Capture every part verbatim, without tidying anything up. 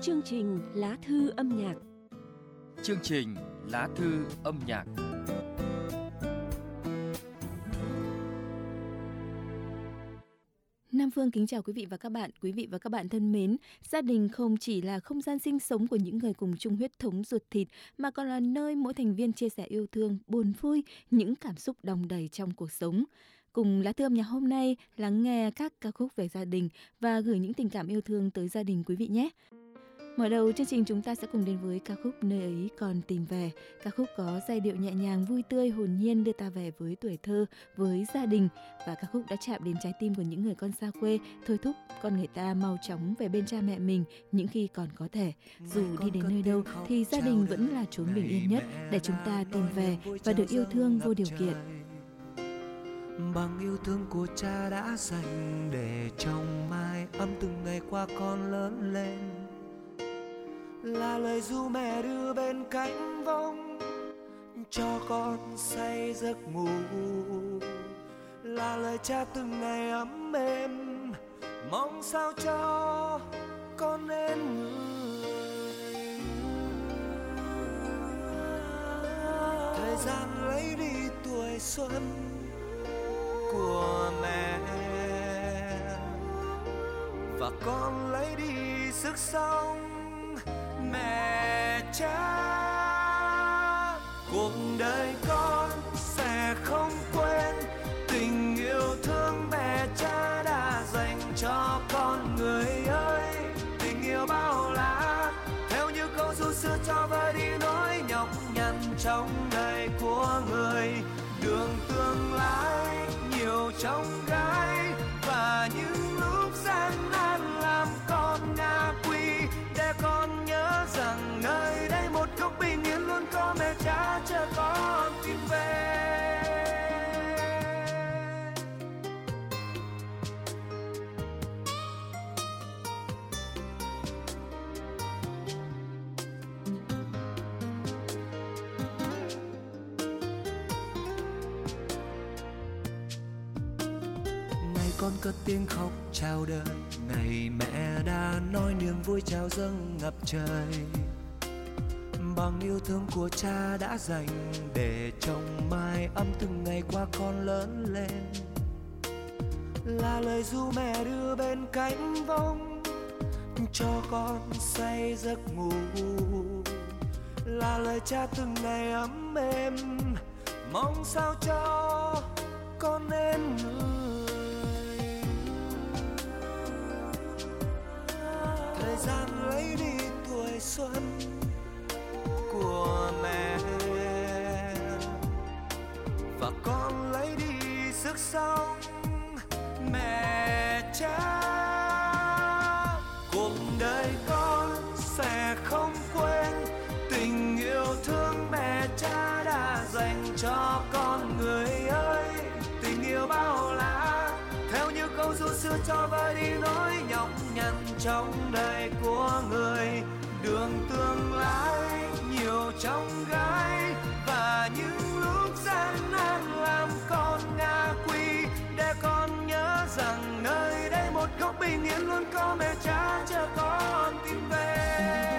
Chương trình Lá thư âm nhạc. Chương trình Lá thư âm nhạc. Nam Phương kính chào quý vị và các bạn. Quý vị và các bạn thân mến, gia đình không chỉ là không gian sinh sống của những người cùng chung huyết thống ruột thịt, mà còn là nơi mỗi thành viên chia sẻ yêu thương, buồn vui, những cảm xúc đong đầy trong cuộc sống. Cùng Lá thư âm nhạc hôm nay lắng nghe các ca khúc về gia đình và gửi những tình cảm yêu thương tới gia đình quý vị nhé. Mở đầu chương trình chúng ta sẽ cùng đến với ca khúc Nơi ấy còn tìm về. Ca khúc có giai điệu nhẹ nhàng, vui tươi, hồn nhiên đưa ta về với tuổi thơ, với gia đình. Và ca khúc đã chạm đến trái tim của những người con xa quê, thôi thúc con người ta mau chóng về bên cha mẹ mình những khi còn có thể. Dù đi đến nơi đâu thì gia đình vẫn là chốn bình yên nhất để chúng ta tìm về và được yêu thương vô điều kiện. Bằng yêu thương của cha đã dành để trong mái ấm từng ngày qua con lớn lên, là lời ru mẹ đưa bên cánh vông cho con say giấc ngủ, là lời cha từng ngày ấm êm mong sao cho con nên người. Thời gian lấy đi tuổi xuân của mẹ và con lấy đi sức sống mẹ cha. Cuộc đời con sẽ không quên tình yêu thương mẹ cha đã dành cho con người ơi. Tình yêu bao la theo như câu ru xưa cho vơi đi nỗi nhọc nhằn trong đời của người. Đường tương lai nhiều trong gai và những lúc gian nan làm con ngã quỵ, để con nhớ rằng nơi đây một góc bình yên luôn có mẹ cha chờ con tìm về. Ngày con cất tiếng khóc chào đời, ngày mẹ đã nói niềm vui chào dâng ngập trời. Bằng yêu thương của cha đã dành để trong mái ấm từng ngày qua con lớn lên, là lời ru mẹ đưa bên cánh vông cho con say giấc ngủ, là lời cha từng ngày ấm êm mong sao cho con nên người. Thời gian lấy đi tuổi xuân của mẹ và con lấy đi sức sống mẹ cha. Cuộc đời con sẽ không quên tình yêu thương mẹ cha đã dành cho con người ơi. Tình yêu bao la theo như câu ru xưa cho vơi đi nỗi nhọc nhằn trong đời của người. Đường tương lai nhiều trong gai và những lúc gian nan làm con ngã quỵ, để con nhớ rằng nơi đây một góc bình yên luôn có mẹ cha chờ con tìm về.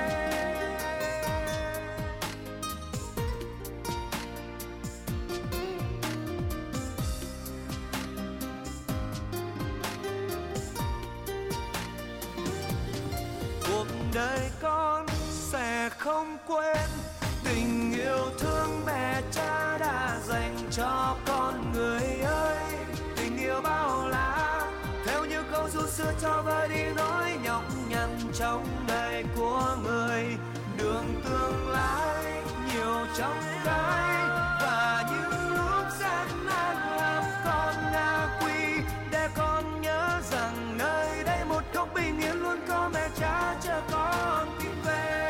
Cuộc đời con sẽ không quên tình yêu thương mẹ cha đã dành cho con người ơi. Tình yêu bao la theo như câu ru xưa cho vơi đi nỗi nhọc nhằn trong đời của người. Đường tương lai nhiều trong gai và những lúc gian nan làm con ngã quỵ, để con nhớ rằng nơi đây một góc bình yên luôn có mẹ cha chờ con tìm về.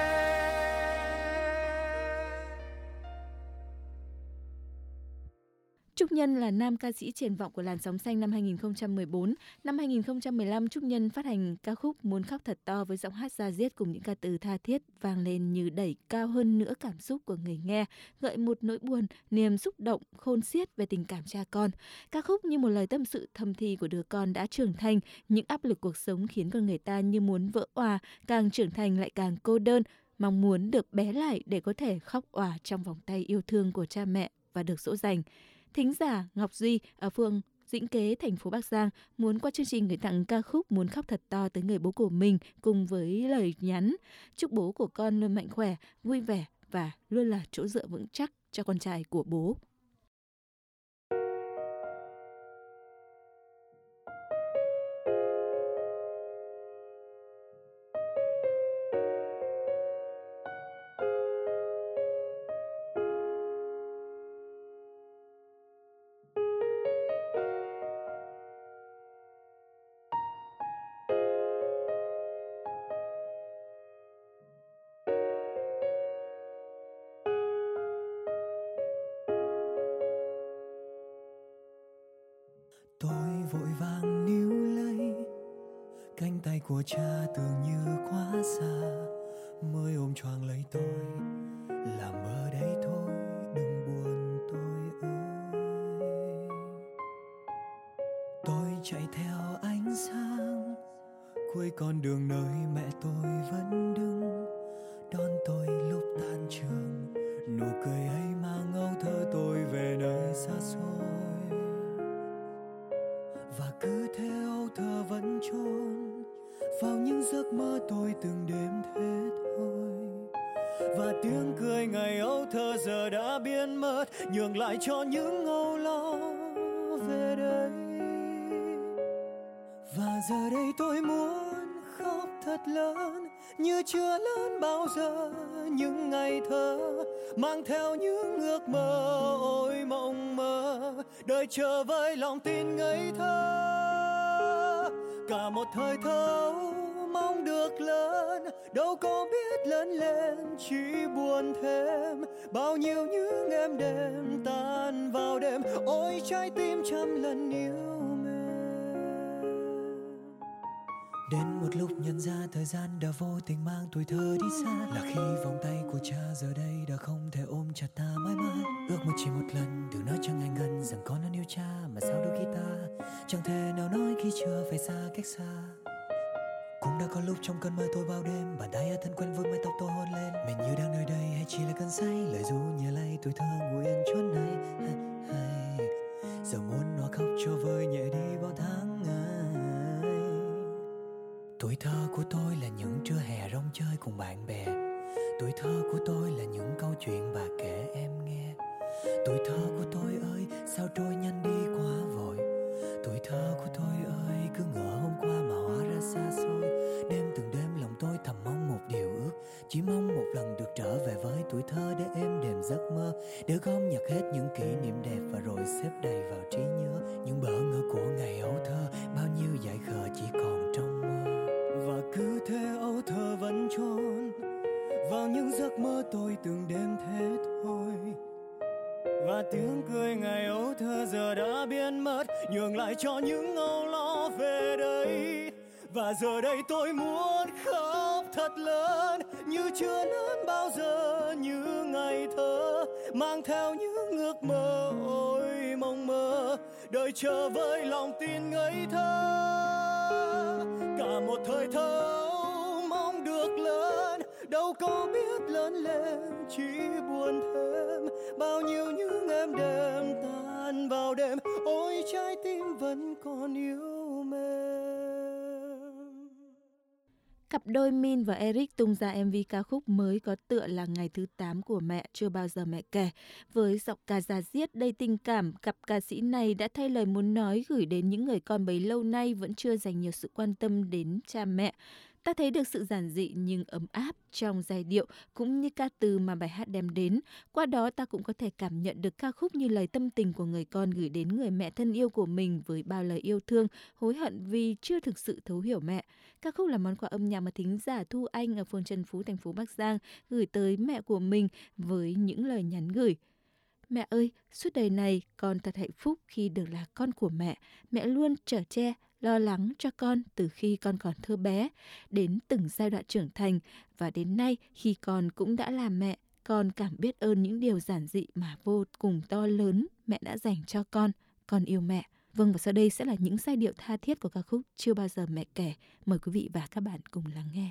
Trúc Nhân là nam ca sĩ triển vọng của làn sóng xanh năm hai nghìn không trăm mười bốn. Năm hai nghìn không trăm mười lăm, Trúc Nhân phát hành ca khúc Muốn khóc thật to với giọng hát da diết cùng những ca từ tha thiết vang lên như đẩy cao hơn nữa cảm xúc của người nghe, gợi một nỗi buồn, niềm xúc động khôn xiết về tình cảm cha con. Ca khúc như một lời tâm sự thầm thì của đứa con đã trưởng thành, những áp lực cuộc sống khiến con người ta như muốn vỡ òa, càng trưởng thành lại càng cô đơn, mong muốn được bé lại để có thể khóc òa trong vòng tay yêu thương của cha mẹ và được dỗ dành. Thính giả Ngọc Duy ở phường Dĩnh Kế, thành phố Bắc Giang muốn qua chương trình gửi tặng ca khúc Muốn khóc thật to tới người bố của mình cùng với lời nhắn chúc bố của con luôn mạnh khỏe, vui vẻ và luôn là chỗ dựa vững chắc cho con trai của bố. Tôi vội vàng níu lấy cánh tay của cha tưởng như quá xa, mới ôm choàng lấy tôi là mơ đấy thôi, đừng buồn tôi ơi. Tôi chạy theo ánh sáng cuối con đường nơi mẹ tôi vẫn đứng đón tôi lúc tan trường, nụ cười ấy mang âu thơ tôi về nơi xa xôi. Và cứ thế âu thơ vẫn trốn vào những giấc mơ tôi từng đêm thế thôi. Và tiếng cười ngày âu thơ giờ đã biến mất, nhường lại cho những âu lo về đây. Và giờ đây tôi muốn khóc thật lớn như chưa lớn bao giờ những ngày thơ, mang theo những ước mơ ôi mộng mơ, đời chờ với lòng tin ngây thơ. Cả một thời thơ mong được lớn, đâu có biết lớn lên chỉ buồn thêm. Bao nhiêu những em đêm tan vào đêm, ôi trái tim trăm lần yêu mềm. Đến một lúc nhận ra thời gian đã vô tình mang tuổi thơ đi xa, là khi vòng tay của cha giờ đây đã không thể ôm chặt ta mãi mãi. Ước mơ chỉ một lần đừng nói cho ngài ngân rằng con luôn yêu cha, mà sao đôi khi ta chẳng thể nào nói khi chưa phải xa cách xa. Cũng đã có lúc trong cơn mơ tôi bao đêm, bàn tay thân quen vương mái tóc tôi hôn lên. Mình như đang nơi đây hay chỉ là cơn say, lời ru nhẹ lay tuổi thơ ngủ yên chốn này. Hay, hay. Giờ muốn nó khóc cho vơi nhẹ đi bao tháng ngày. Tuổi thơ của tôi là những trưa hè rong chơi cùng bạn bè. Tuổi thơ của tôi là những câu chuyện bà kể em nghe. Tuổi thơ của tôi ơi sao trôi nhanh đi quá vội. Tuổi thơ của tôi ơi cứ ngỡ hôm qua mà hóa ra xa xôi. Đêm từng đêm lòng tôi thầm mong một điều ước, chỉ mong một lần được trở về với tuổi thơ để êm đềm giấc mơ, để gom nhặt hết những kỷ niệm đẹp và rồi xếp đầy vào trí nhớ. Những bỡ ngỡ của ngày ấu thơ, bao nhiêu dại khờ chỉ còn trong mơ. Và cứ thế ấu thơ vẫn trốn vào những giấc mơ tôi từng đêm thế thôi. Và tiếng cười ngày ấu thơ giờ đã biến mất, nhường lại cho những âu lo về đây. Và giờ đây tôi muốn khóc thật lớn như chưa lớn bao giờ, như ngày thơ mang theo những ước mơ ôi mộng mơ, đời chờ với lòng tin ngây thơ. Cả một thời thơ mong được lớn, đâu có biết lớn lên chỉ buồn thêm. Bao nhiêu những em đêm tan vào đêm, ôi trái tim vẫn còn yêu mềm. Cặp đôi Min và Eric tung ra em vê ca khúc mới có tựa là Ngày thứ tám của mẹ chưa bao giờ mẹ kể. Với giọng ca da diết đầy tình cảm, cặp ca sĩ này đã thay lời muốn nói gửi đến những người con bấy lâu nay vẫn chưa dành nhiều sự quan tâm đến cha mẹ. Ta thấy được sự giản dị nhưng ấm áp trong giai điệu cũng như ca từ mà bài hát đem đến. Qua đó ta cũng có thể cảm nhận được ca khúc như lời tâm tình của người con gửi đến người mẹ thân yêu của mình với bao lời yêu thương, hối hận vì chưa thực sự thấu hiểu mẹ. Ca khúc là món quà âm nhạc mà thính giả Thu Anh ở phường Trần Phú, thành phố Bắc Giang gửi tới mẹ của mình với những lời nhắn gửi. Mẹ ơi, suốt đời này con thật hạnh phúc khi được là con của mẹ. Mẹ luôn chở che, lo lắng cho con từ khi con còn thơ bé, đến từng giai đoạn trưởng thành. Và đến nay khi con cũng đã là mẹ, con cảm biết ơn những điều giản dị mà vô cùng to lớn mẹ đã dành cho con. Con yêu mẹ. Vâng, và sau đây sẽ là những giai điệu tha thiết của ca khúc Chưa Bao Giờ Mẹ Kể. Mời quý vị và các bạn cùng lắng nghe.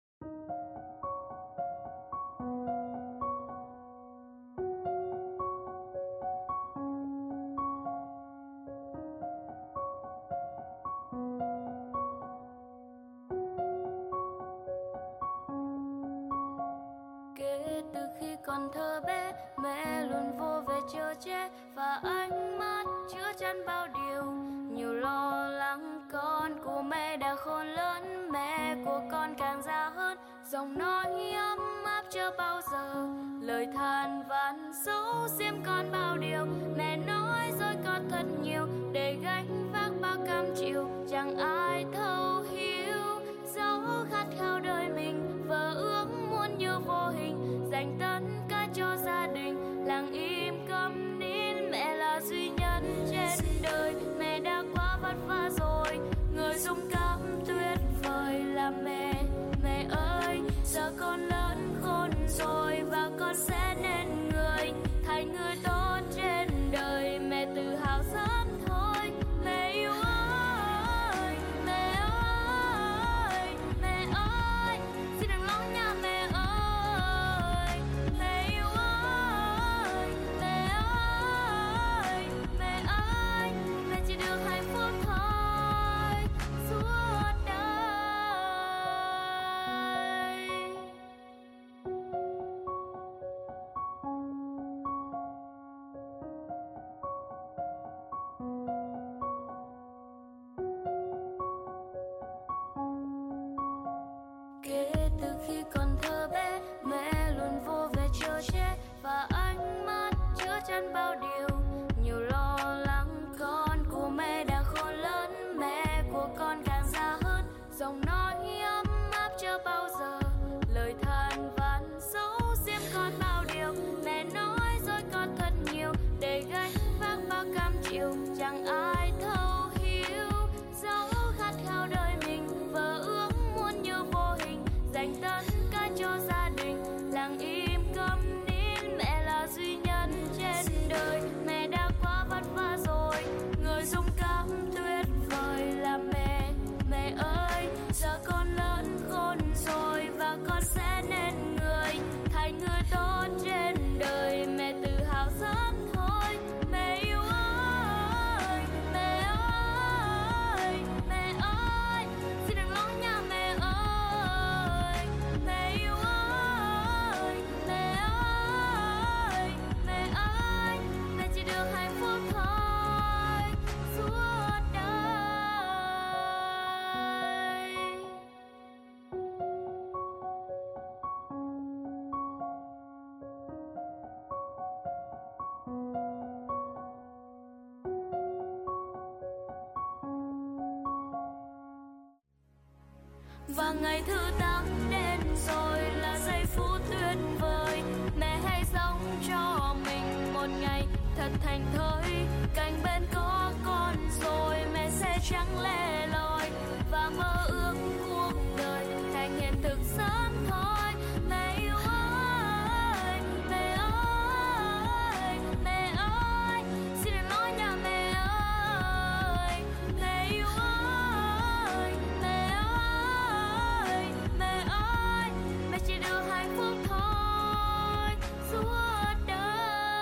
Kể từ khi còn thơ bé, mẹ luôn vô về chở che và ánh mắt chứa chan bao điều. Nhiều lo lắng con của mẹ đã khôn lớn, mẹ của con càng già hơn. Giọng nói ấm áp chưa bao giờ, lời than vãn giấu diếm con bao điều. Mẹ nói dối con thật nhiều để gánh vác bao cam chịu, chẳng ai thấu hiểu dấu khát khao đời mình. Vợ ước muốn như vô hình dành tất cả cho gia đình, lặng im câm nín. Mẹ là duy nhất trên đời, mẹ đã quá vất vả rồi, người dũng cảm tuyệt vời là mẹ. Mẹ ơi, giờ con lớn khôn rồi và con sẽ nên người thành người tốt trên đời. Mẹ tự hào sớm thôi. Mẹ yêu ơi, mẹ ơi, mẹ ơi, xin đừng lo nha mẹ ơi. Mẹ yêu ơi, mẹ ơi, mẹ ơi, mẹ chỉ được hạnh phúc thôi suốt đời. Kể từ khi còn thơ bé, mẹ luôn vô về chở che và ánh mắt chứa chan bao điều. Nhiều lo lắng con của mẹ đã khôn lớn, mẹ của con càng già hơn. Giọng nói ấm áp chưa bao giờ, lời than vãn giấu diếm con bao điều. Mẹ nói dối con thật nhiều để gánh vác bao cam chịu, chẳng ai thấu hiểu dấu khát khao đời mình. Vợ ước muốn như vô hình dành tất cả cho gia đình, lặng im câm nín. Mẹ là duy nhất trên đời, mẹ đã quá vất vả rồi, người dũng cảm tuyệt vời là mẹ. Mẹ ơi, giờ con lớn khôn rồi và con sẽ nên người thành người tốt trên đời. Mẹ tự hào sớm thôi. Mẹ yêu ơi, mẹ ơi, mẹ ơi, xin đừng lo nha mẹ ơi. Mẹ yêu ơi, mẹ ơi, mẹ ơi, mẹ chỉ được hạnh phúc thôi suốt đời. Và ngày thứ tám đến rồi là giây phút tuyệt vời. Mẹ hãy sống cho mình một ngày thật thành thơi. Cạnh bên có con rồi mẹ sẽ chẳng lẻ loi, và mơ ước cuộc đời thành hiện thực sớm thôi. Mẹ yêu ơi, mẹ ơi, mẹ ơi, xin đừng lo nha mẹ ơi. Mẹ yêu ơi, mẹ ơi, mẹ ơi, mẹ chỉ được hạnh phúc thôi suốt đời.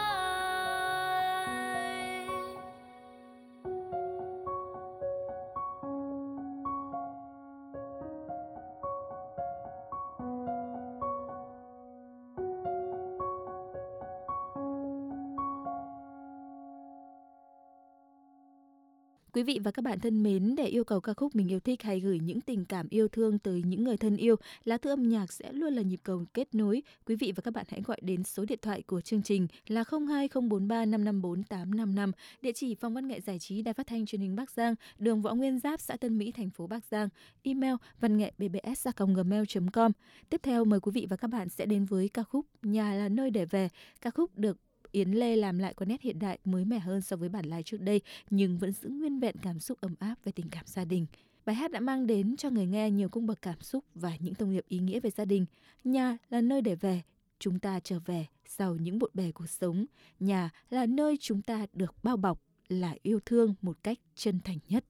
Quý vị và các bạn thân mến, để yêu cầu ca khúc mình yêu thích hay gửi những tình cảm yêu thương tới những người thân yêu, lá thư âm nhạc sẽ luôn là nhịp cầu kết nối. Quý vị và các bạn hãy gọi đến số điện thoại của chương trình là không hai không bốn ba năm năm bốn tám năm năm, địa chỉ Phòng Văn nghệ Giải trí Đài Phát thanh Truyền hình Bắc Giang, đường Võ Nguyên Giáp, xã Tân Mỹ, thành phố Bắc Giang, email văn nghệ b b s a còng gmail chấm com. Tiếp theo mời quý vị và các bạn sẽ đến với ca khúc Nhà là nơi để về. Ca khúc được Yến Lê làm lại có nét hiện đại mới mẻ hơn so với bản live trước đây, nhưng vẫn giữ nguyên vẹn cảm xúc ấm áp về tình cảm gia đình. Bài hát đã mang đến cho người nghe nhiều cung bậc cảm xúc và những thông điệp ý nghĩa về gia đình. Nhà là nơi để về, chúng ta trở về sau những bộn bề cuộc sống. Nhà là nơi chúng ta được bao bọc, là yêu thương một cách chân thành nhất.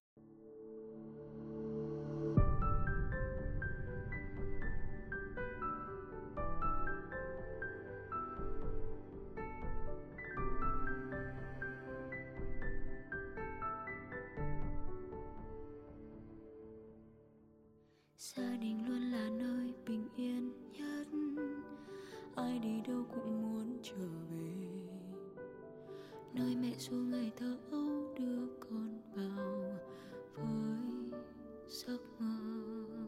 Gia đình luôn là nơi bình yên nhất, ai đi đâu cũng muốn trở về, nơi mẹ ru ngày thơ ấu đưa con vào với giấc mơ.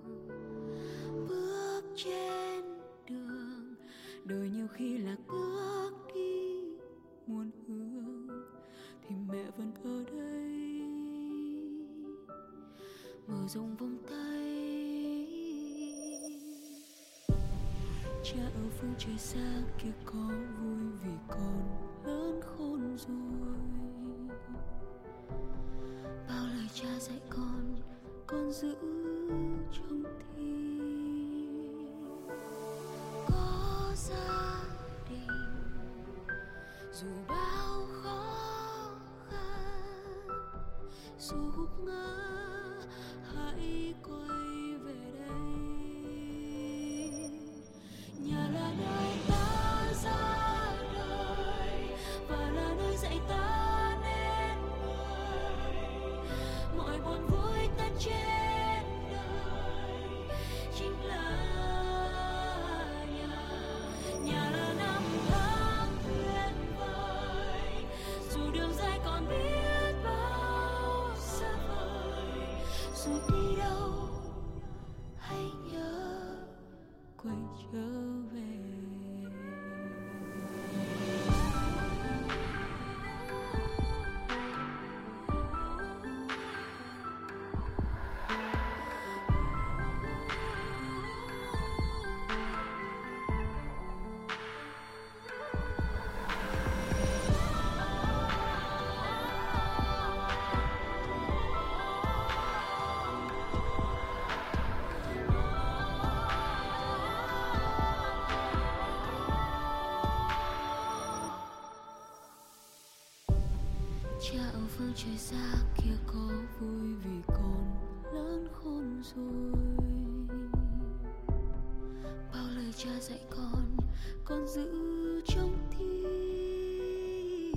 Bước trên đường, đời nhiều khi lạc bước đi muôn hướng, thì mẹ vẫn ở đây mở rộng vòng tay. Cha ở phương trời xa kia có vui vì con lớn khôn rồi. Bao lời cha dạy con, con giữ trong tim. Có gia đình dù bao khó khăn, dù gục ngã hãy quay về đây. Nhà là nơi ta ra đời và là nơi dạy ta nên người. Mọi buồn vui ta trên đời chính là nhà. Nhà là năm tháng tuyệt vời, dù đường dài còn biết bao xa vời. Dù đi đâu hãy nhớ quay trở về. Cha ở phương trời xa kia có vui vì con lớn khôn rồi. Bao lời cha dạy con, con giữ trong tim.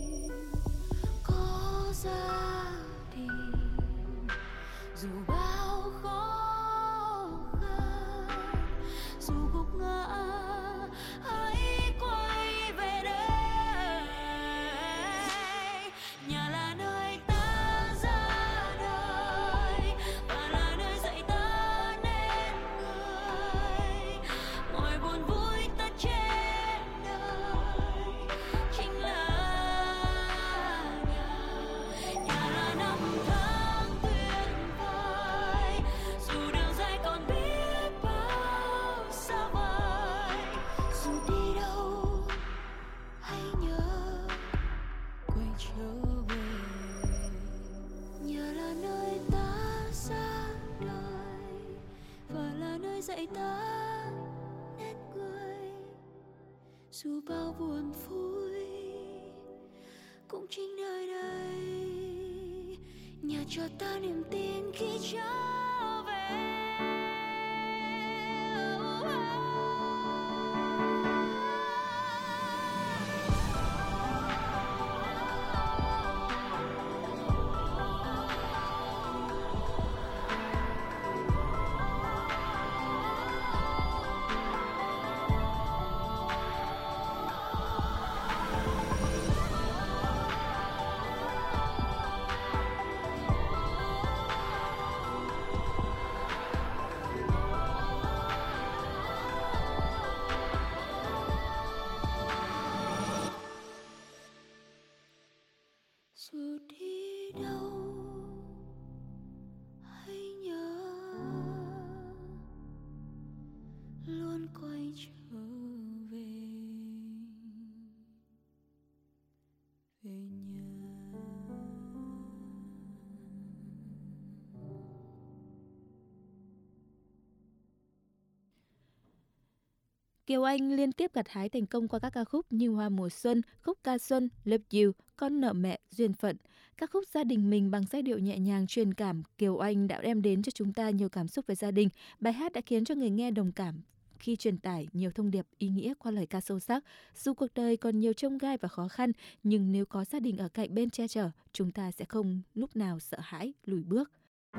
Có gia đình dù bao khó khăn, dù gục ngã hãy quay về đây. Nhà là nơi ta ra đời và là nơi dạy ta nên người. Mọi buồn vui ta trên đời chính là nhà. Nhà là năm tháng tuyệt vời, dù đường dài còn biết bao xa vời. Dù đi đâu hãy nhớ quay trở về. Nhà là nơi ta ra đời và là nơi dạy ta nên người. Dù bao buồn vui cũng chính nơi đây, nhà cho ta niềm tin khi trở về. Kiều Anh liên tiếp gặt hái thành công qua các ca khúc như Hoa mùa xuân, khúc Ca xuân, Love You, Con nợ mẹ, Duyên phận. Các khúc gia đình mình bằng giai điệu nhẹ nhàng truyền cảm, Kiều Anh đã đem đến cho chúng ta nhiều cảm xúc về gia đình. Bài hát đã khiến cho người nghe đồng cảm khi truyền tải nhiều thông điệp ý nghĩa qua lời ca sâu sắc. Dù cuộc đời còn nhiều chông gai và khó khăn, nhưng nếu có gia đình ở cạnh bên che chở, chúng ta sẽ không lúc nào sợ hãi, lùi bước.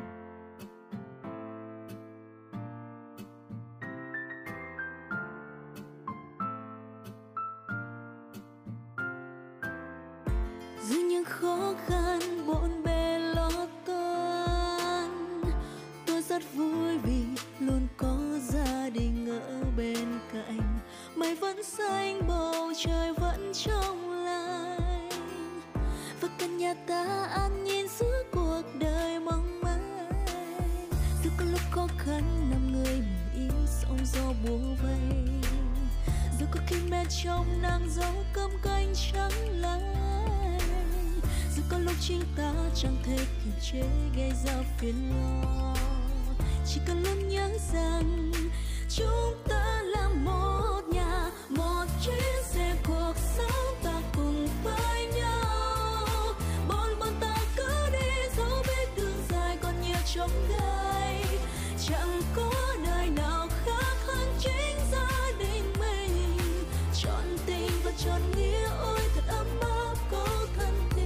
Giữa những khó khăn bộn bề lo toan, tôi rất vui vì luôn có gia đình ở bên cạnh. Mây vẫn xanh, bầu trời vẫn trong lành, và căn nhà ta an nhiên giữa cuộc đời mong manh. Dù có lúc khó khăn nằm người mình im sóng gió bủa vây, dù có khi mẹ trong nắng gió cơm canh trắng lạnh, dù có lúc chính ta chẳng thể kiềm chế gây ra phiền lo, chỉ cần luôn nhớ rằng chúng ta là một nhà, một chuyến xe cuộc sống ta cùng với nhau. Bon bon ta cứ đi dẫu biết đường dài còn nhiều chông gai, chẳng có đời nào khác hơn chính gia đình mình. Trọn tình và trọn nghĩa ôi thật ấm áp có thân tình.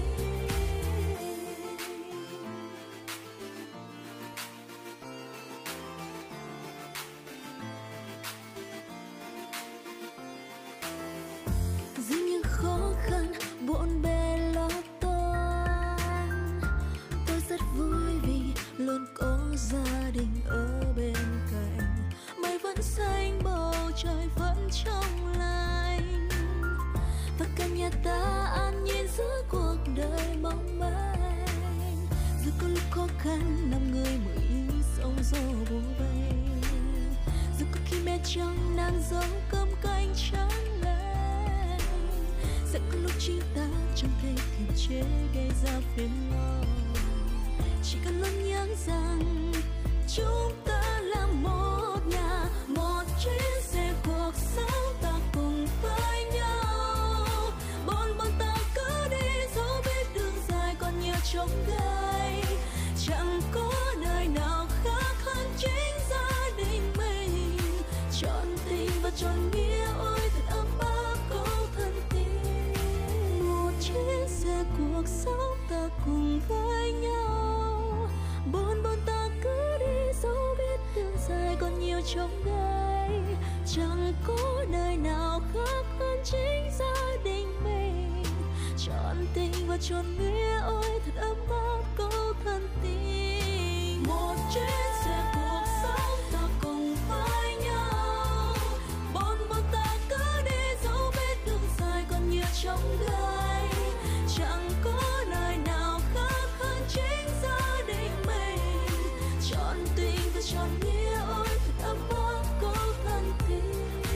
Giữa những khó khăn bộn bề lo toan, tôi rất vui vì luôn có gia đình ở bên cạnh. Mây vẫn xanh, bầu trời vẫn trong lành, và căn nhà ta an nhiên giữa cuộc đời mong manh. Dù có lúc khó khăn nằm người mới ý sóng gió bủa vây, dù có khi mẹ trong nắng gió cơm canh trắng lạnh, sẽ có lúc chính ta chẳng thể kiềm chế gây ra phiền lo, chỉ cần luôn nhớ rằng chúng ta là một nhà, một chuyến xe cuộc sống ta cùng với nhau. Bon bon ta cứ đi dẫu biết đường dài còn nhiều chông gai, chẳng có đời nào khác hơn chính gia đình mình. Trọn tình và trọn nghĩa ôi thật ấm áp có thân tình. Một chuyến xe cuộc sống ta cùng với nhau. Bon bon ta cứ đi dẫu biết đường dài còn nhiều chông gai, chẳng có đời nào khác hơn chính gia đình mình. Trọn tình và trọn nghĩa ôi thật ấm áp có thân tình. Một chuyến xe cuộc sống ta cùng với nhau. Bon bon ta cứ đi dẫu biết đường dài còn nhiều chông gai, chẳng có đời nào khác hơn chính gia đình mình. Trọn tình và trọn nghĩa ôi thật ấm áp có thân tình.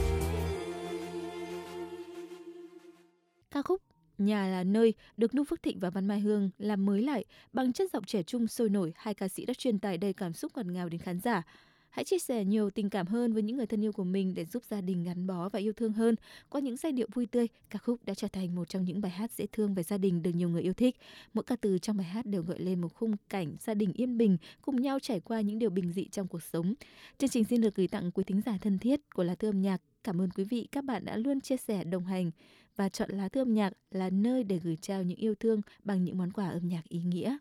Ca khúc Nhà là nơi được Noo Phước Thịnh và Văn Mai Hương làm mới lại bằng chất giọng trẻ trung sôi nổi. Hai ca sĩ đã truyền tải đầy cảm xúc ngọt ngào đến khán giả. Hãy chia sẻ nhiều tình cảm hơn với những người thân yêu của mình để giúp gia đình gắn bó và yêu thương hơn. Qua những giai điệu vui tươi, ca khúc đã trở thành một trong những bài hát dễ thương về gia đình được nhiều người yêu thích. Mỗi ca từ trong bài hát đều gợi lên một khung cảnh gia đình yên bình, cùng nhau trải qua những điều bình dị trong cuộc sống. Chương trình xin được gửi tặng quý thính giả thân thiết của Lá Thư Âm Nhạc. Cảm ơn quý vị, các bạn đã luôn chia sẻ, đồng hành và chọn Lá Thư Âm Nhạc là nơi để gửi trao những yêu thương bằng những món quà âm nhạc ý nghĩa.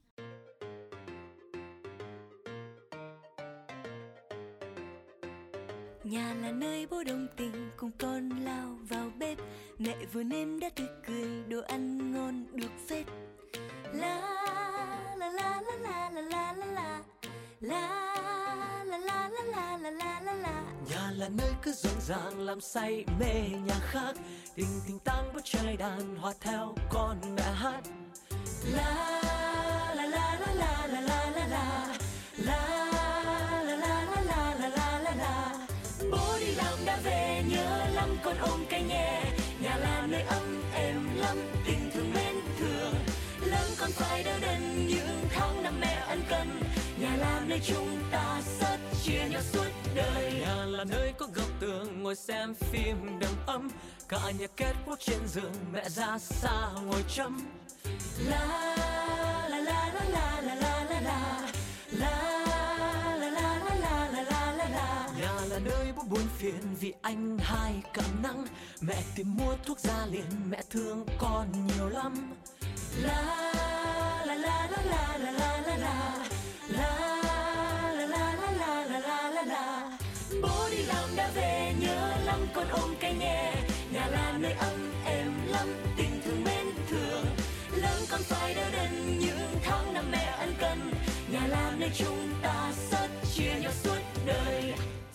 Nhà là nơi bố đồng tình cùng con lao vào bếp, mẹ vừa nêm đã tươi cười, đồ ăn ngon được phết. La la la la la la la la la la la la la la la la la. Nhà là nơi cứ rộn ràng làm say mê nhà khác, tình tình tang bút trai đàn hòa theo con mẹ hát. La la la la la la la la la la la la la la la la la. Bố đi làm đã về nhớ lắm con ôm cây nhẹ, nhà là nơi ấm êm lắm tình thương mến thương. Lớn con phải đỡ đần những tháng năm mẹ ân cần, nhà là nơi chúng ta rất chia nhau suốt đời. Nhà là nơi có góc tường ngồi xem phim đầm ấm, cả nhà kết quất trên giường, mẹ ra xa ngồi chăm. La la la la la la la la la la la la la la la la la. Nhà là nơi bố buồn phiền vì anh hai cảm nắng, mẹ tìm mua thuốc ra liền, mẹ thương con nhiều lắm. La la la la la la la la la la la la la la la la la. Bố đi làm đã về nhớ lắm con ôm cây nghe, nhà là nơi ấm êm lắm tình thương mến thương. Lớn con phải đỡ đần những tháng năm mẹ ân cần, nhà là nơi chúng ta rất chia nhau suốt đời.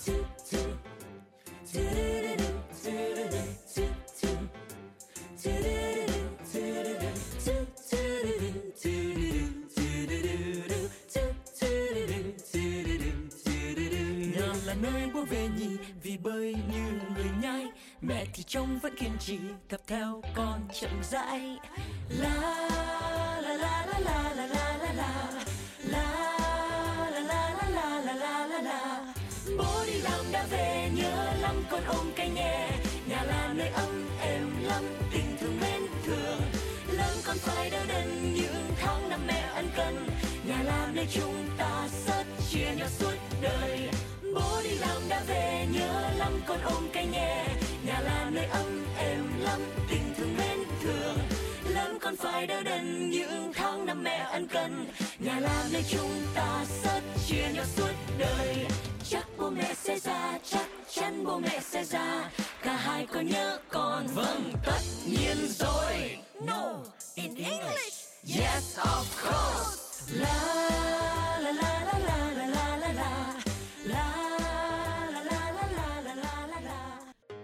Nhà là nơi bố về nhì vì bơi như người nhai, mẹ thì trông vẫn kiên trì tập theo con chậm rãi. La la la la la la la la la la la la la la la la la. Bố đi làm đã về nhớ lắm con ôm cây nghe, nhà là nơi ấm êm lắm tình thương mến thương. Lớn con phải đỡ đần những tháng năm mẹ ân cần, nhà là nơi chúng ta rất chia nhau suốt đời. Bố đi làm đã về nhớ lắm con ôm cây nghe, nhà là nơi ấm êm lắm tình thương mến thương. Lớn con phải đỡ đần những tháng năm mẹ ân cần, nhà là nơi chúng ta rất chia nhau suốt đời. Chắc bố mẹ sẽ ra, chắc chắn bố mẹ sẽ ra, cả hai có nhớ con? Vâng, tất nhiên rồi. No, in English. Yes, of course. La la la la la la la la la la la la la la la la la.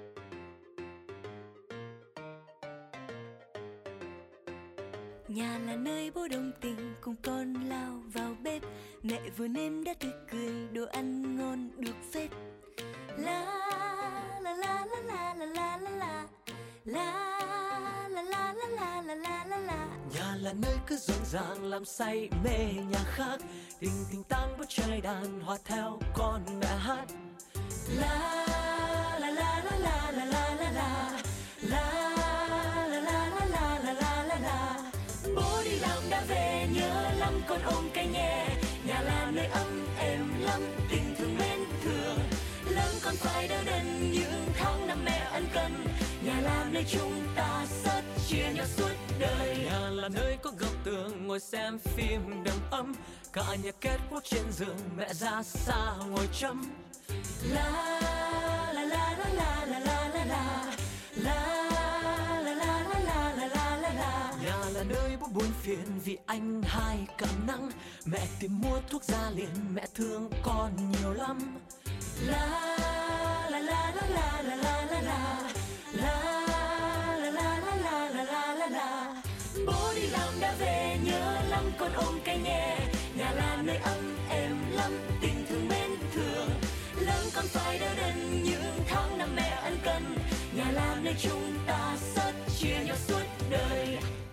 Nhà là nơi bố đồng tình cùng con lao vào bếp, mẹ vừa nêm đã tươi cười, đồ ăn ngon được phết. La la la la la la la la la la la la la la la la la. Nhà là nơi cứ rộn ràng làm say mê nhà khác, tình tình tang bố trời đàn hòa theo con mẹ hát. La la la la la la la la la la la la la la la la la. Bố đi làm đã về nhớ lắm con ôm cây nghe, nhà là nơi ấm êm lắm tình thương mến thương. Lớn con phải đỡ đần những tháng năm mẹ ân cần, nhà là nơi chúng ta rất chia nhau suốt đời. Nhà là nơi có góc tường ngồi xem phim đầm ấm, cả nhà kết quất trên giường, mẹ ra xa ngồi chăm. La la la la la la la la la la la la la la la la la. Nhà là nơi bố buồn phiền vì anh hai cảm nắng, mẹ tìm mua thuốc ra liền, mẹ thương con nhiều lắm. La la la la la la la la la la la la la la la la la. Bố đi làm đã về nhớ lắm con ôm cây nghe, nhà là nơi ấm êm lắm tình thương mến thương. Lớn con phải đỡ đần những tháng năm mẹ ân cần, nhà là nơi chúng ta rất chia nhau suốt đời.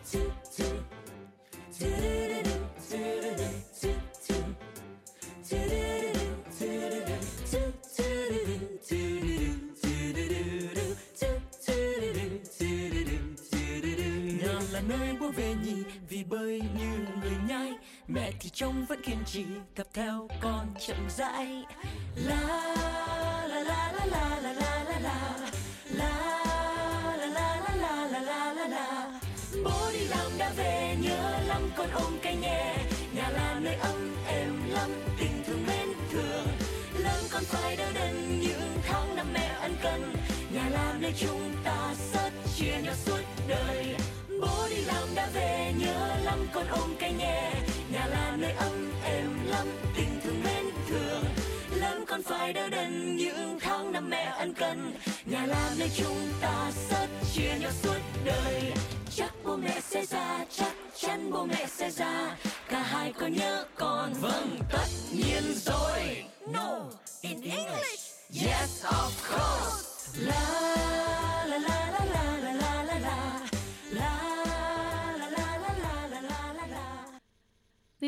Nhà là nơi bố về nhì vì bơi như người nhai, mẹ thì trông vẫn kiên trì tập theo con chậm rãi. La la la la la la la la la la la la la la la la la. Bố đi làm đã về nhớ lắm con ôm cây nghe, nhà là nơi ấm êm lắm tình thương mến thương. Lớn con phải đỡ đần những tháng năm mẹ ân cần, nhà là nơi chúng ta rất chia nhau suốt đời. Bố đi làm đã về nhớ lắm con ôm cây nghe, nhà là nơi ấm êm lắm tình thương mến thương. Lớn con phải đỡ đần những tháng năm mẹ ân cần, nhà là nơi chúng ta rất chia nhau suốt đời. Chắc bố mẹ sẽ ra, chắc chắn bố mẹ sẽ ra, cả hai có nhớ con? Vâng, tất nhiên rồi. No, in English. Yes, of course. La la la la la la la la la la la la la la la la la. Vì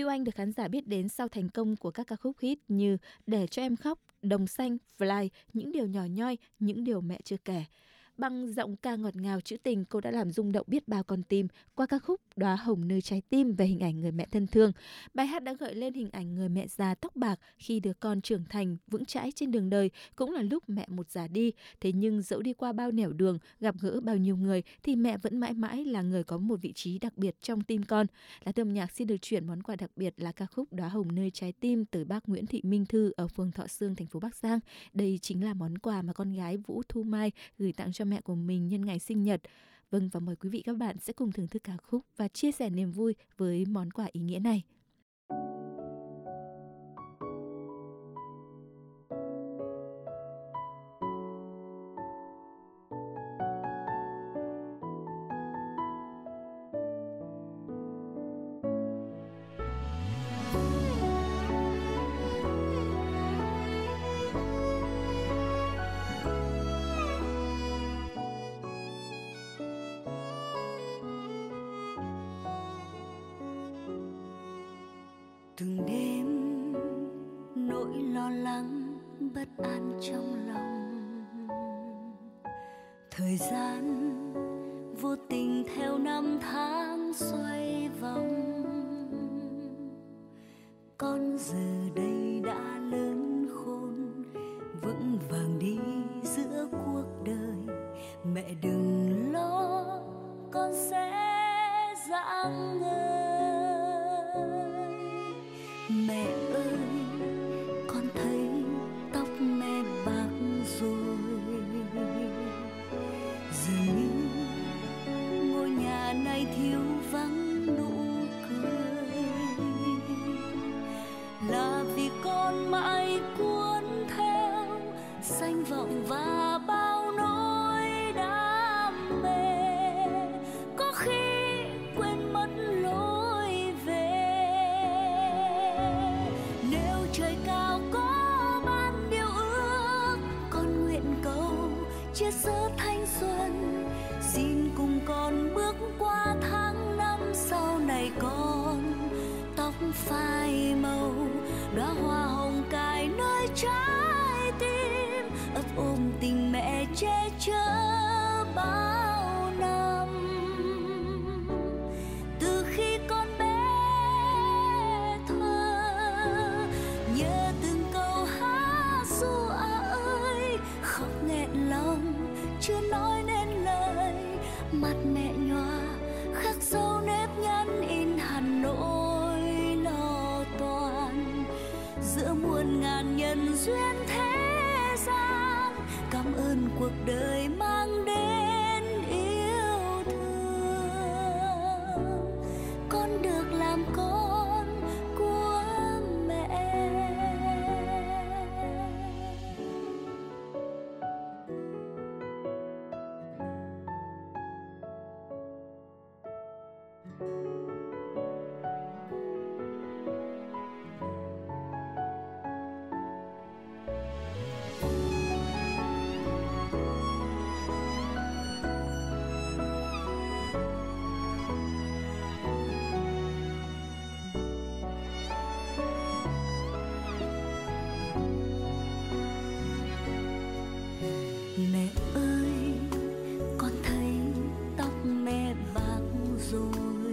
Anh được khán giả biết đến sau thành công của các ca khúc hit như Để cho em khóc, Đồng xanh, Fly, Những điều nhỏ nhoi, Những điều mẹ chưa kể. Bằng giọng ca ngọt ngào trữ tình, cô đã làm rung động biết bao con tim qua ca khúc Đóa hồng nơi trái tim về hình ảnh người mẹ thân thương. Bài hát đã gợi lên hình ảnh người mẹ già tóc bạc khi đứa con trưởng thành vững chãi trên đường đời, cũng là lúc mẹ một già đi. Thế nhưng dẫu đi qua bao nẻo đường, gặp gỡ bao nhiêu người thì mẹ vẫn mãi mãi là người có một vị trí đặc biệt trong tim con. Lá Thư âm nhạc xin được chuyển món quà đặc biệt là ca khúc Đóa hồng nơi trái tim từ bác Nguyễn Thị Minh Thư ở phường Thọ Sương, thành phố Bắc Giang. Đây chính là món quà mà con gái Vũ Thu Mai gửi tặng cho mẹ của mình nhân ngày sinh nhật. Vâng, và mời quý vị các bạn sẽ cùng thưởng thức ca khúc và chia sẻ niềm vui với món quà ý nghĩa này. Từng đêm nỗi lo lắng bất an trong lòng, thời gian vô tình theo năm tháng xoay vòng. Con giờ đây đã lớn khôn, vững vàng đi giữa cuộc đời. Mẹ đừng lo, con sẽ rạng ngời. Mẹ ơi, con thấy tóc mẹ bạc rồi, dường như ngôi nhà này thiếu vắng nụ cười. Là vì con mãi cuốn theo danh vọng và bao nỗi đam mê, có khi quên mất lối về. Nếu trời cao có ban điều ước, con nguyện cầu chia sớt thanh xuân. Xin cùng con bước qua tháng năm sau này, con tóc phai màu, đóa hoa hồng cài nơi trái tim, ấp ôm tình mẹ che chở bao năm. Từ khi con bé thơ, nhớ từng câu hát ru ơi, khóc nghẹn lòng chưa nói nên lời. Mặt mẹ nhòa khắc sâu nếp nhăn in hằn nỗi lo toan. Giữa muôn ngàn nhân duyên thế gian, cảm ơn cuộc đời mang đến yêu thương. Con được làm con của mẹ. Mẹ ơi, con thấy tóc mẹ bạc rồi,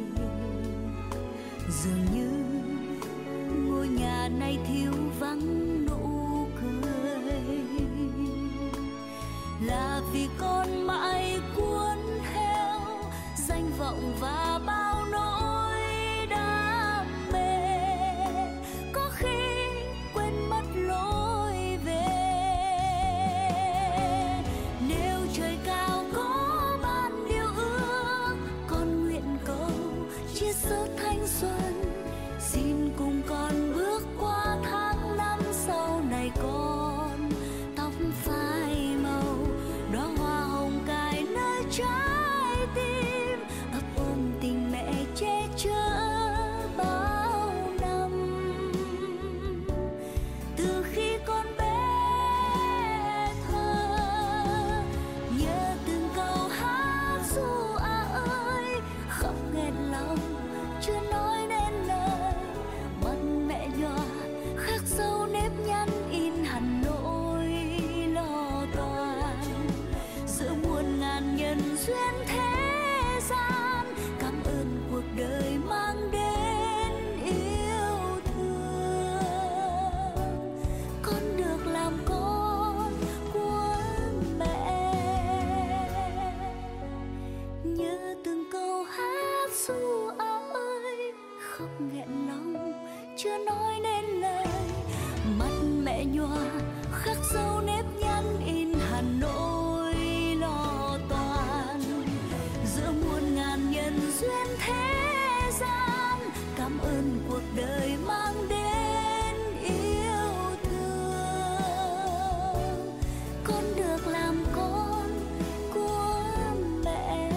dường như ngôi nhà này thiếu vắng nụ cười. Là vì con mãi cuốn theo danh vọng và bao nỗi đam mê, có khi quên mất lối về. Nếu trời cao có ban điều ước, con nguyện cầu chia sớt thanh xuân. Xin cùng con bước qua tháng năm sau này, con tóc phai màu, đóa hoa nhòa khắc sâu nếp nhăn in Hà Nội lo toan. Giữa muôn ngàn nhân duyên thế gian, cảm ơn cuộc đời mang đến yêu thương. Con được làm con của mẹ.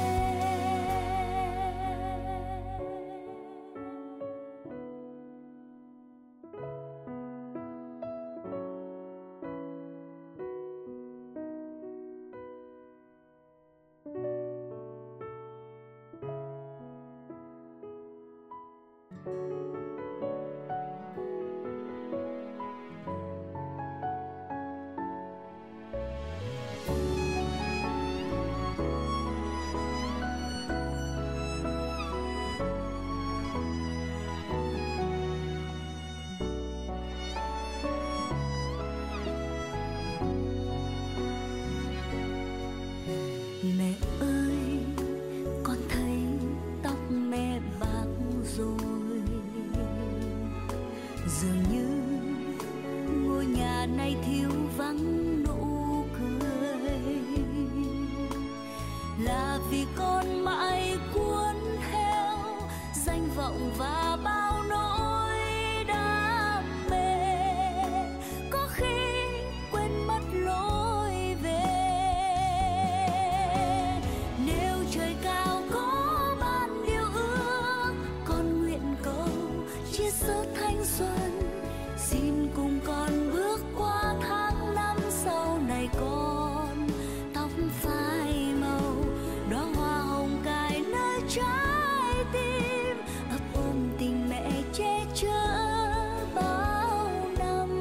Mẹ ơi, con thấy tóc mẹ bạc rồi. Dường như ngôi nhà này thiếu vắng nụ cười. Là vì con mãi cuốn theo danh vọng và bao nỗi đam mê. Có khi quên mất lối về. Nếu trời cao có ban điều ước, con nguyện cầu chia sớt thanh xuân. Xin cùng con bước qua tháng năm sau này. Con tóc phai màu, đóa hoa hồng cài nơi trái tim, ấp ôm tình mẹ che chở bao năm.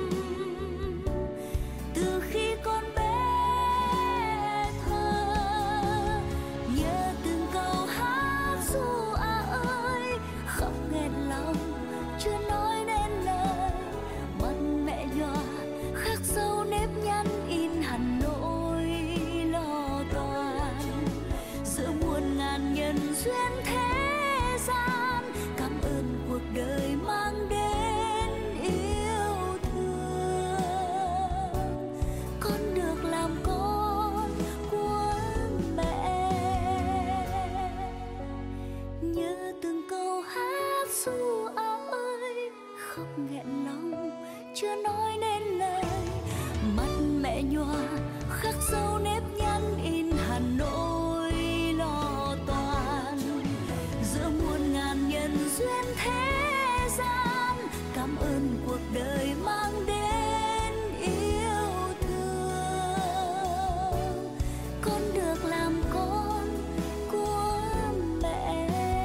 Từ khi con bé thơ, nhớ từng câu hát ru à ơi, khóc nghẹn lòng chưa nói nên lời. Mắt mẹ nhòa khắc sâu nếp nhăn in Hà Nội lo toan. Giữa muôn ngàn nhân duyên thế gian, cảm ơn cuộc đời mang đến yêu thương. Con được làm con của mẹ. Nhớ từng câu hát ru à ơi, khóc nghẹn lòng chưa nói nên lời. Mắt mẹ nhòa khắc sâu nếp nhăn in Hà Nội lo toan. Giữa muôn ngàn nhân duyên thế gian, cảm ơn cuộc đời mang đến yêu thương. Con được làm con của mẹ.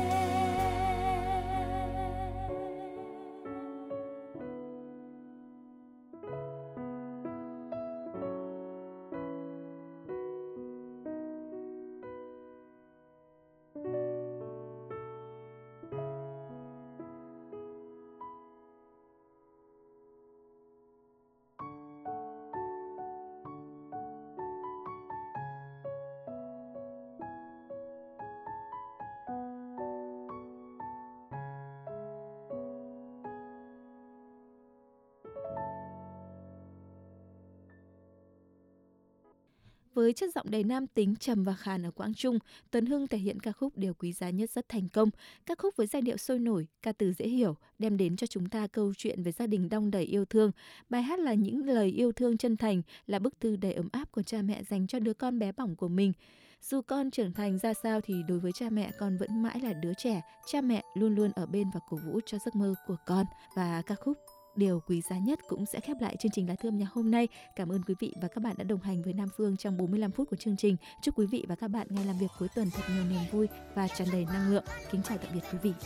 Với chất giọng đầy nam tính trầm và khàn ở Quang Trung, Tuấn Hưng thể hiện ca khúc Điều Quý Giá Nhất rất thành công. Ca khúc với giai điệu sôi nổi, ca từ dễ hiểu, đem đến cho chúng ta câu chuyện về gia đình đong đầy yêu thương. Bài hát là những lời yêu thương chân thành, là bức thư đầy ấm áp của cha mẹ dành cho đứa con bé bỏng của mình. Dù con trưởng thành ra sao thì đối với cha mẹ, con vẫn mãi là đứa trẻ. Cha mẹ luôn luôn ở bên và cổ vũ cho giấc mơ của con. Và ca khúc Điều Quý Giá Nhất cũng sẽ khép lại chương trình Lá Thư Âm Nhạc hôm nay. Cảm ơn quý vị và các bạn đã đồng hành với Nam Phương trong bốn mươi lăm phút của chương trình. Chúc quý vị và các bạn ngày làm việc cuối tuần thật nhiều niềm vui và tràn đầy năng lượng. Kính chào tạm biệt quý vị.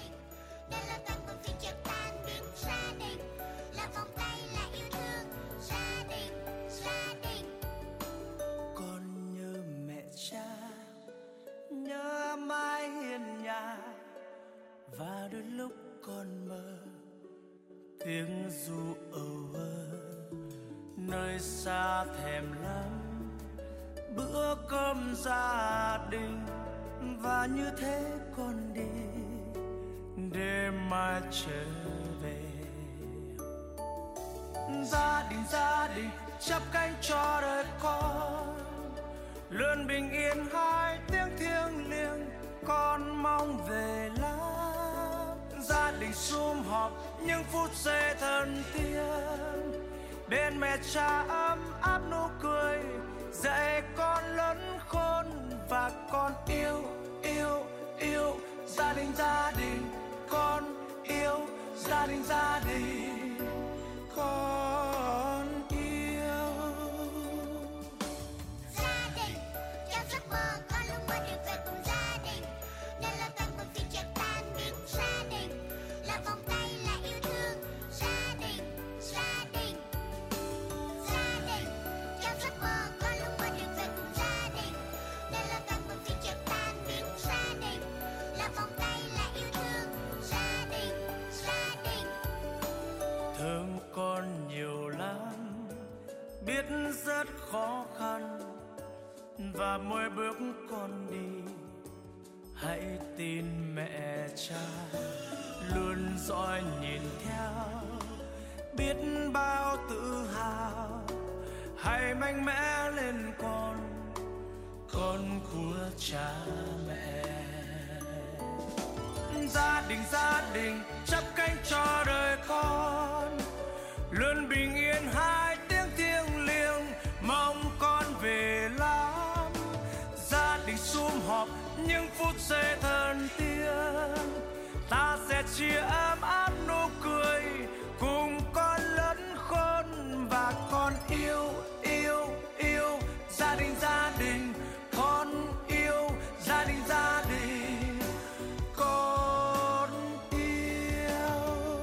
Con nhớ mẹ cha, nhớ mái hiên nhà, và đôi lúc con mơ tiếng ru âu ơ nơi xa thèm lắm bữa cơm gia đình. Và như thế con đi để mai trở về. Gia đình gia đình chắp cánh cho đời con, luôn bình yên hai tiếng thiêng liêng con mong về lắm. Gia đình sum họp những phút giây thân thiêng, bên mẹ cha ấm áp nụ cười, dạy con lớn khôn và con yêu yêu yêu. Gia đình gia đình con yêu, gia đình gia đình con yêu. Gia đình trong giấc mơ con luôn muốn được về cùng gia đình, nên là toàn một phiên chợ tan biến. Gia đình là vòng tay là yêu thương. Gia đình gia đình gia đình trong giấc mơ con luôn muốn được về cùng gia đình, nên là toàn một phiên chợ tan biến. Gia đình là vòng tay là yêu thương. Gia đình gia đình Thương con nhiều lắm, biết rất khó khăn, và mỗi bước con đi hãy tin mẹ cha luôn dõi nhìn theo, biết bao tự hào. Hãy mạnh mẽ lên con, con của cha mẹ. Gia đình gia đình chắp cánh cho đời con, luôn bình yên hai tiếng thiêng liêng mong con về lắm. Gia đình sum họp những phút giây thân thiêng, ta sẽ chia ấm áp nụ cười cùng con lớn khôn và con yêu yêu yêu. Gia đình gia đình con yêu, gia đình gia đình con yêu.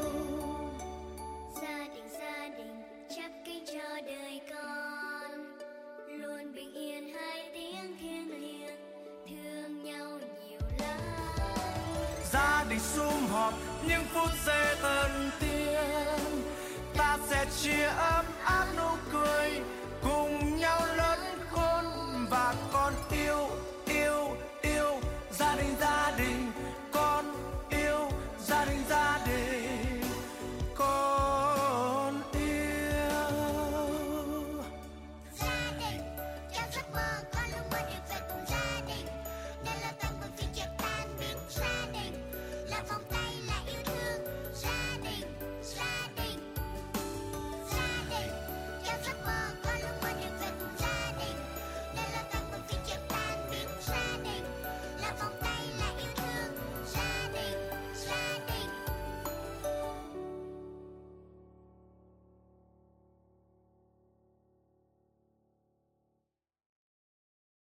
Gia đình gia đình chắp cánh cho đời con, luôn bình yên hai tiếng thiêng liêng thương nhau nhiều lắm. Gia đình sum họp những phút giây thân thiêng, ta sẽ chia ấm